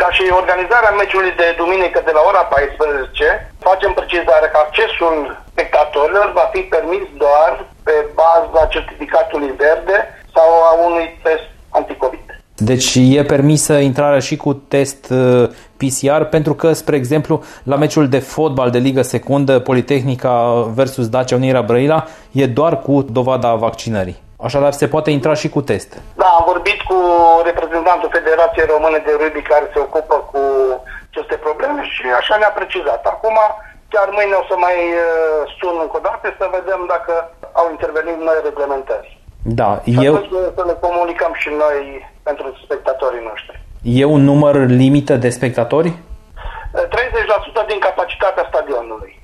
Ca și organizarea meciului de duminică de la ora 14, facem precizarea că accesul spectatorilor va fi permis doar pe baza certificatului verde sau a unui test anticovid. Deci e permisă intrarea și cu test PCR, pentru că, spre exemplu, la meciul de fotbal de Ligă Secundă, Politehnica versus Dacia Unirea Brăila, e doar cu dovada vaccinării. Așadar, se poate intra și cu test. Da, am vorbit cu reprezentantul Federației Române de Rugby care se ocupă cu aceste probleme și așa ne-a precizat. Acum, chiar mâine o să mai sun încă o dată să vedem dacă au intervenit noi reglementări. Da, și atunci să le comunicăm și noi pentru spectatorii noștri. E un număr limită de spectatori? 30% din capacitatea stadionului.